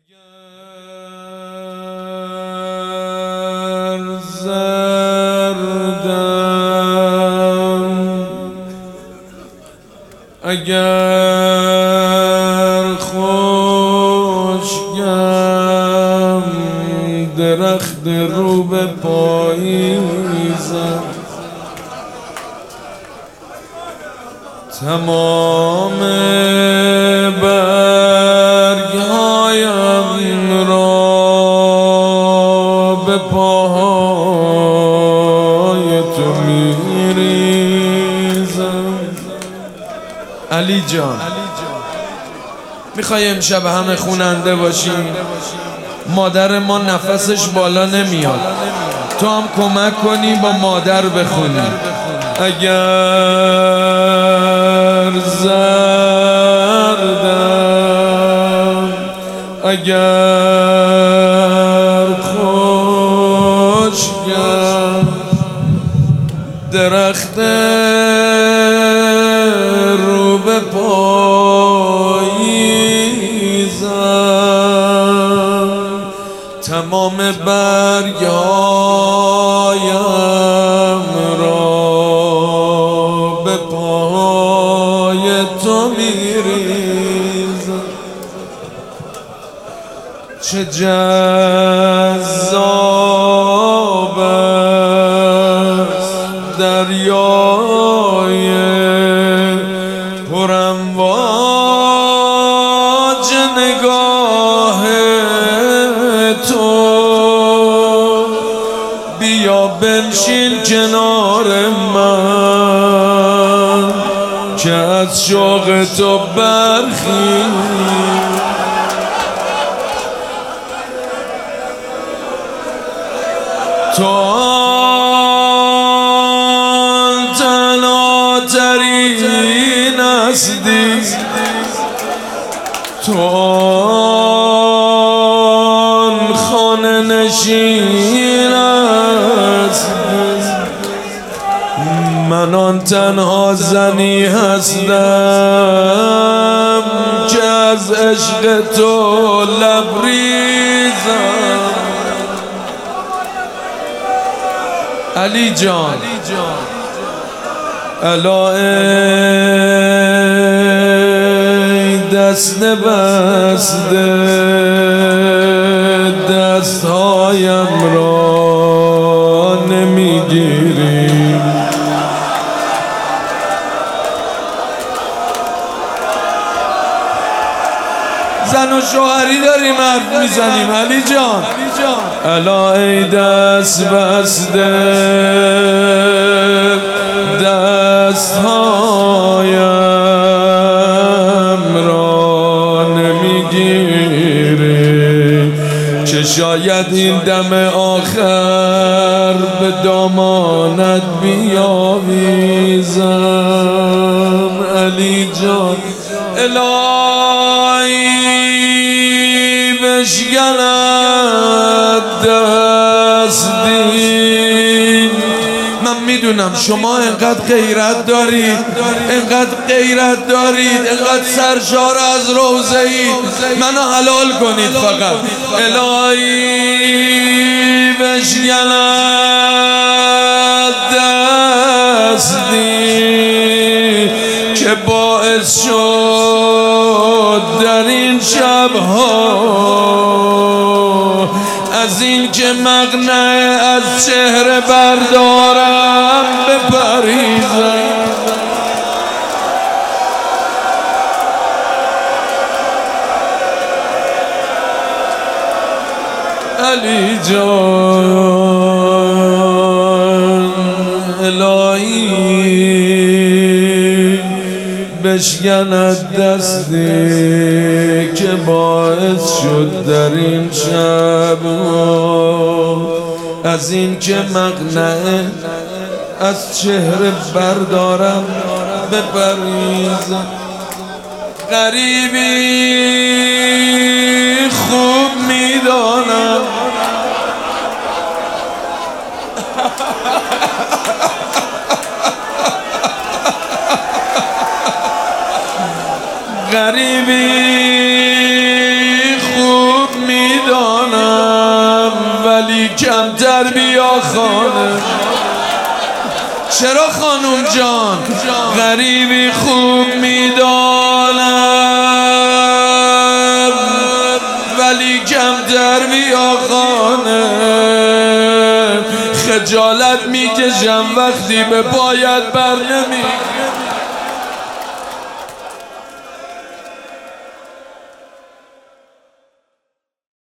اگر زردم اگر خشکم درخت رو به پاییزم تمام برگ‌هایم را به پاهای تو میریزم. علی جان میخوای امشب همه خوننده باشیم؟ مادر ما نفسش بالا نمیاد، تو هم کمک کنی با مادر بخونی. اگر زردم اگر خشکم درخت رو به پاییزم تمام برگ‌هایم را به پای تو میریزم. چه جذاب است دریای پرامواج نگاه تو، بیا بنشین کنار من که از شوق تو برخیزم. تو آن تنها ترین هستی، تو آن خانه نشین هستی، من آن تنها زنی هستم که از عشق تو لبریزم. علی جان الا ای دست بسته دستهایم را نمیگیری، زن و شوهری داریم حرف میزنیم. علی جان الا ای دست بسته دستهایم را نمیگیری که شاید این دم آخر به دامانت بیاویزم. علی جان الهی بشکند دستی، من میدونم شما انقدر غیرت دارید، انقدر سرشار از روضه اید، منو حلال کنید فقط. الهی بشکند دستی که باعث شد در این شبها از این که مقنعه از چهره بردارم بپریزم. علی جان الهی بشکند دستی که باعث شد در این شب از این که مقنعه از چهره بردارم بپریزم. غریبی خوب میدانم غریبی خوب کمتر بیا خانه. چرا خانوم جان غریبی خوب میدانم، ولی کمتر بیا خانه. خجالت میکشم وقتی به پایت بر نمی